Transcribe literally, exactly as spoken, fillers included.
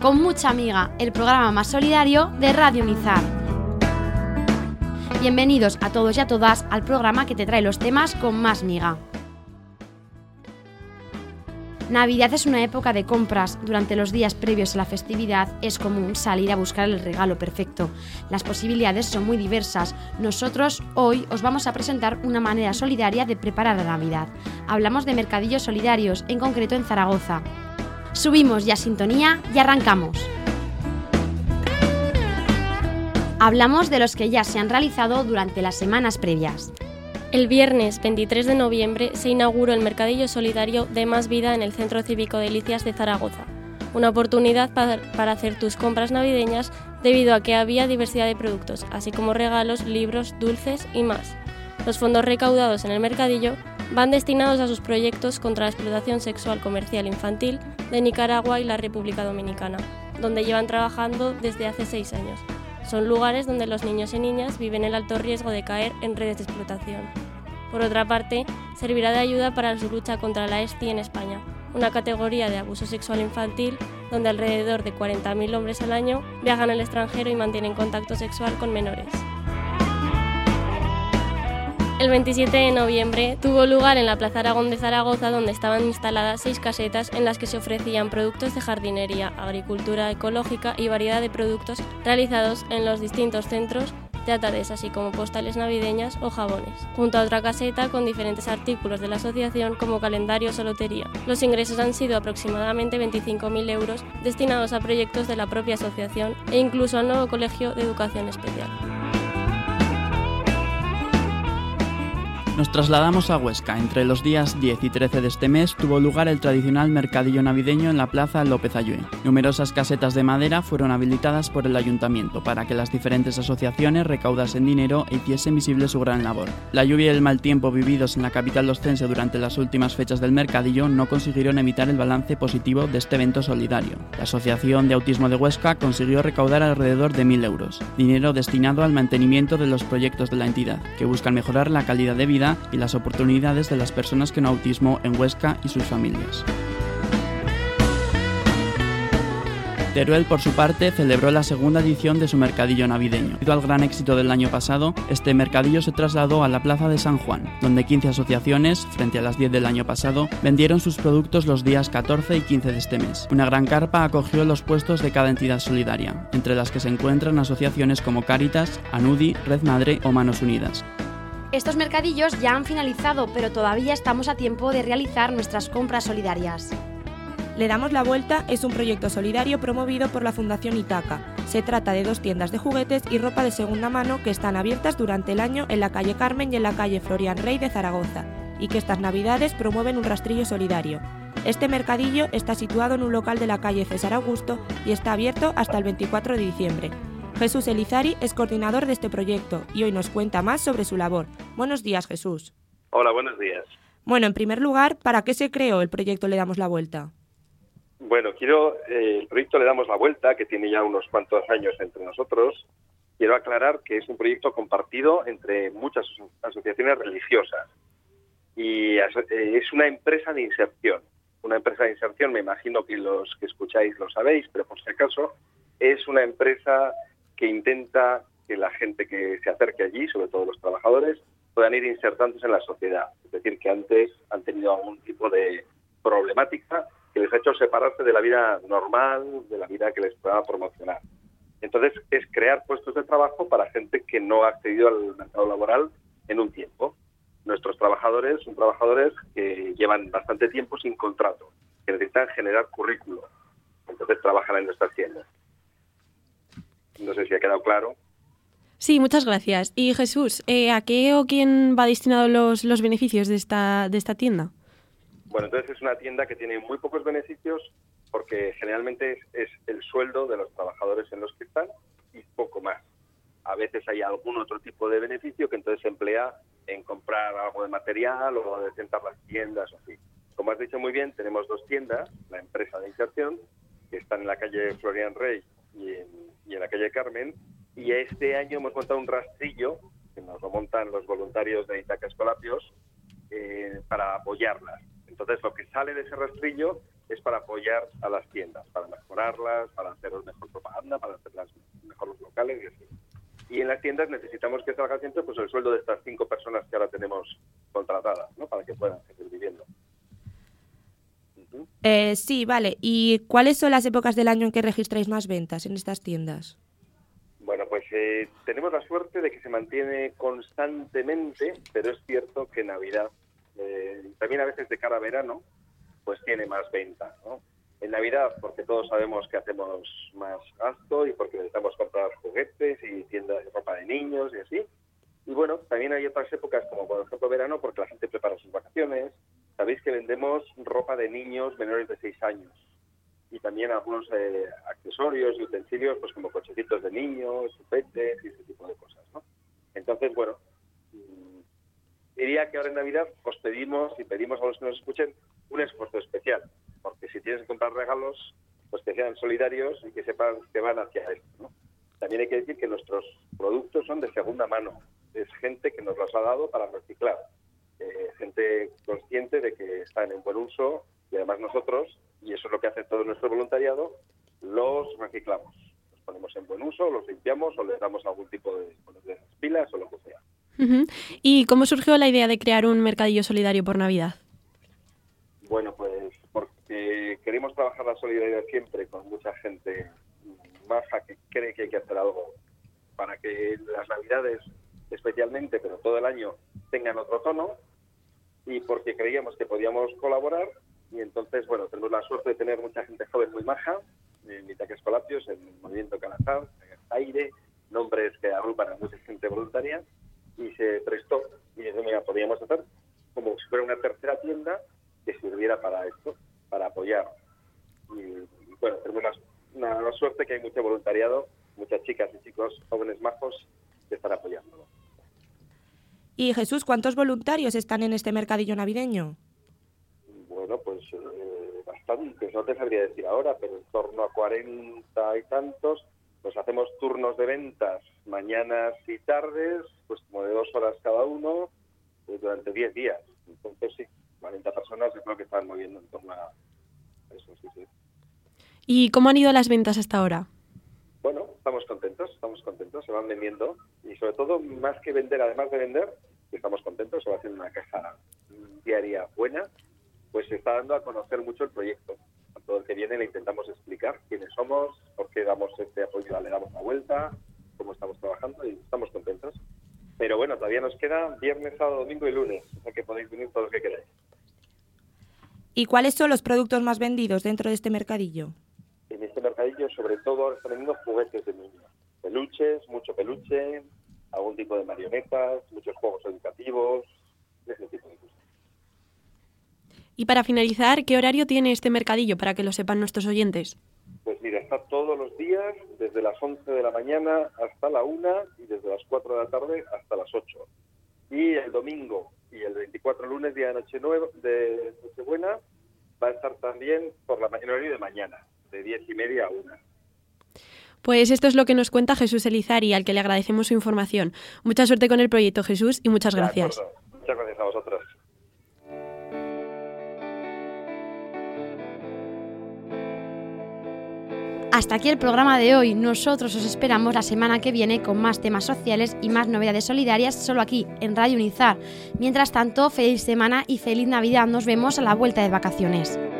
con mucha amiga, el programa más solidario de Radio Nizar. Bienvenidos a todos y a todas al programa que te trae los temas con más miga. Navidad es una época de compras. Durante los días previos a la festividad es común salir a buscar el regalo perfecto. Las posibilidades son muy diversas. Nosotros hoy os vamos a presentar una manera solidaria de preparar la Navidad. Hablamos de mercadillos solidarios, en concreto en Zaragoza. Subimos ya sintonía y arrancamos. Hablamos de los que ya se han realizado durante las semanas previas. El viernes veintitrés de noviembre se inauguró el Mercadillo Solidario de Más Vida en el Centro Cívico Delicias de Zaragoza. Una oportunidad para, para hacer tus compras navideñas debido a que había diversidad de productos, así como regalos, libros, dulces y más. Los fondos recaudados en el mercadillo van destinados a sus proyectos contra la explotación sexual comercial infantil de Nicaragua y la República Dominicana, donde llevan trabajando desde hace seis años. Son lugares donde los niños y niñas viven el alto riesgo de caer en redes de explotación. Por otra parte, servirá de ayuda para su lucha contra la E S T I en España, una categoría de abuso sexual infantil donde alrededor de cuarenta mil hombres al año viajan al extranjero y mantienen contacto sexual con menores. El veintisiete de noviembre tuvo lugar en la Plaza Aragón de Zaragoza, donde estaban instaladas seis casetas en las que se ofrecían productos de jardinería, agricultura ecológica y variedad de productos realizados en los distintos centros teatrales, así como postales navideñas o jabones, junto a otra caseta con diferentes artículos de la asociación como calendarios o lotería. Los ingresos han sido aproximadamente veinticinco mil euros destinados a proyectos de la propia asociación e incluso al nuevo Colegio de Educación Especial. Nos trasladamos a Huesca. Entre los días diez y trece de este mes tuvo lugar el tradicional mercadillo navideño en la Plaza López Ayué. Numerosas casetas de madera fueron habilitadas por el ayuntamiento para que las diferentes asociaciones recaudasen dinero e hiciesen visible su gran labor. La lluvia y el mal tiempo vividos en la capital oscense durante las últimas fechas del mercadillo no consiguieron evitar el balance positivo de este evento solidario. La Asociación de Autismo de Huesca consiguió recaudar alrededor de mil euros, dinero destinado al mantenimiento de los proyectos de la entidad, que buscan mejorar la calidad de vida y las oportunidades de las personas con autismo en Huesca y sus familias. Teruel, por su parte, celebró la segunda edición de su mercadillo navideño. Debido al gran éxito del año pasado, este mercadillo se trasladó a la Plaza de San Juan, donde quince asociaciones, frente a las diez del año pasado, vendieron sus productos los días catorce y quince de este mes. Una gran carpa acogió los puestos de cada entidad solidaria, entre las que se encuentran asociaciones como Cáritas, Anudi, Red Madre o Manos Unidas. Estos mercadillos ya han finalizado, pero todavía estamos a tiempo de realizar nuestras compras solidarias. Le damos la vuelta es un proyecto solidario promovido por la Fundación Itaca. Se trata de dos tiendas de juguetes y ropa de segunda mano que están abiertas durante el año en la calle Carmen y en la calle Florian Rey de Zaragoza, y que estas navidades promueven un rastrillo solidario. Este mercadillo está situado en un local de la calle César Augusto y está abierto hasta el veinticuatro de diciembre. Jesús Elizari es coordinador de este proyecto y hoy nos cuenta más sobre su labor. Buenos días, Jesús. Hola, buenos días. Bueno, en primer lugar, ¿para qué se creó el proyecto Le Damos la Vuelta? Bueno, quiero eh, el proyecto Le Damos la Vuelta, que tiene ya unos cuantos años entre nosotros. Quiero aclarar que es un proyecto compartido entre muchas asociaciones religiosas y eh, es una empresa de inserción. Una empresa de inserción, me imagino que los que escucháis lo sabéis, pero por si acaso, es una empresa que intenta que la gente que se acerque allí, sobre todo los trabajadores, puedan ir insertándose en la sociedad. Es decir, que antes han tenido algún tipo de problemática que les ha hecho separarse de la vida normal, de la vida que les pueda promocionar. Entonces, es crear puestos de trabajo para gente que no ha accedido al mercado laboral en un tiempo. Nuestros trabajadores son trabajadores que llevan bastante tiempo sin contrato, que necesitan generar currículo. Entonces, trabajan en nuestras tiendas. No sé si ha quedado claro. Sí, muchas gracias. Y Jesús, eh, ¿a qué o quién va destinado los, los beneficios de esta, de esta tienda? Bueno, entonces es una tienda que tiene muy pocos beneficios porque generalmente es, es el sueldo de los trabajadores en los que están y poco más. A veces hay algún otro tipo de beneficio que entonces se emplea en comprar algo de material o de tentar las tiendas o así. Como has dicho muy bien, tenemos dos tiendas, la empresa de inserción, que están en la calle Florian Rey y en, y en la calle Carmen, y este año hemos montado un rastrillo, que nos lo montan los voluntarios de Itaca Escolapios, eh, para apoyarlas. Entonces, lo que sale de ese rastrillo es para apoyar a las tiendas, para mejorarlas, para hacer mejor propaganda, para hacerlas mejor los locales y así. Y en las tiendas necesitamos que salga siempre pues el sueldo de estas cinco personas que ahora tenemos contratadas, ¿no? Para que puedan seguir viviendo. Uh-huh. Eh, sí, vale. ¿Y cuáles son las épocas del año en que registráis más ventas en estas tiendas? Bueno, pues eh, tenemos la suerte de que se mantiene constantemente, pero es cierto que Navidad, eh, también a veces de cara a verano, pues tiene más ventas, ¿no? En Navidad, porque todos sabemos que hacemos más gasto y porque necesitamos comprar juguetes y tiendas de ropa de niños y así. Y bueno, también hay otras épocas, como por ejemplo verano, porque la gente prepara sus vacaciones. Sabéis que vendemos ropa de niños menores de seis años. Y también algunos eh, accesorios y utensilios, pues como cochecitos de niños, chupetes y ese tipo de cosas, ¿no? Entonces, bueno, diría que ahora en Navidad os pedimos y pedimos a los que nos escuchen un esfuerzo especial, porque si tienes que comprar regalos, pues que sean solidarios y que sepan que van hacia esto, ¿no? También hay que decir que nuestros productos son de segunda mano, es gente que nos los ha dado para reciclar, eh, gente consciente de que están en buen uso y además nosotros, y eso es lo que hace todo nuestro voluntariado, los reciclamos, los ponemos en buen uso, los limpiamos o les damos algún tipo de, de pilas o lo que sea. Uh-huh. ¿Y cómo surgió la idea de crear un mercadillo solidario por Navidad? Bueno, pues porque queremos trabajar la solidaridad siempre con mucha gente maja que cree que hay que hacer algo para que las Navidades especialmente, pero todo el año, tengan otro tono, y porque creíamos que podíamos colaborar. Y entonces, bueno, tenemos la suerte de tener mucha gente joven muy maja, en Itaca Escolapios, en el Movimiento Calazar, en Aire, nombres que agrupan a mucha gente voluntaria, y se prestó, y eso, mira, podíamos hacer como si fuera una tercera tienda que sirviera para esto, para apoyar. Y, y bueno, tenemos una, una suerte que hay mucho voluntariado, muchas chicas y chicos jóvenes majos que están apoyándolo. Y Jesús, ¿cuántos voluntarios están en este mercadillo navideño? Bueno, pues eh, bastantes, no te sabría decir ahora, pero en torno a cuarenta y tantos. Pues hacemos turnos de ventas mañanas y tardes, pues como de dos horas cada uno, pues durante diez días. Entonces sí, cuarenta personas yo creo que están moviendo en torno a eso, sí, sí. ¿Y cómo han ido las ventas hasta ahora? Bueno, estamos contentos, estamos contentos, se van vendiendo y sobre todo, más que vender, además de vender, estamos contentos, se va haciendo una caja diaria buena, pues se está dando a conocer mucho el proyecto. A todo el que viene le intentamos explicar quiénes somos, por qué damos este apoyo, le damos la vuelta, cómo estamos trabajando y estamos contentos. Pero bueno, todavía nos queda viernes, sábado, domingo y lunes, o sea que podéis venir todos los que queráis. ¿Y cuáles son los productos más vendidos dentro de este mercadillo? En este mercadillo, sobre todo, ahora están vendiendo juguetes de niños. Peluches, mucho peluche, algún tipo de marionetas, muchos juegos educativos, ese tipo de cosas. Y para finalizar, ¿qué horario tiene este mercadillo para que lo sepan nuestros oyentes? Pues mira, está todos los días, desde las once de la mañana hasta la una y desde las cuatro de la tarde hasta las ocho. Y el domingo y el veinticuatro lunes, día de Noche Nueva, de Nochebuena, va a estar también por la mañana, horario de mañana, de diez y media a una. Pues esto es lo que nos cuenta Jesús Elizari, al que le agradecemos su información. Mucha suerte con el proyecto, Jesús, y muchas gracias. Muchas gracias a vosotros. Hasta aquí el programa de hoy. Nosotros os esperamos la semana que viene con más temas sociales y más novedades solidarias solo aquí, en Radio Unizar. Mientras tanto, feliz semana y feliz Navidad. Nos vemos a la vuelta de vacaciones.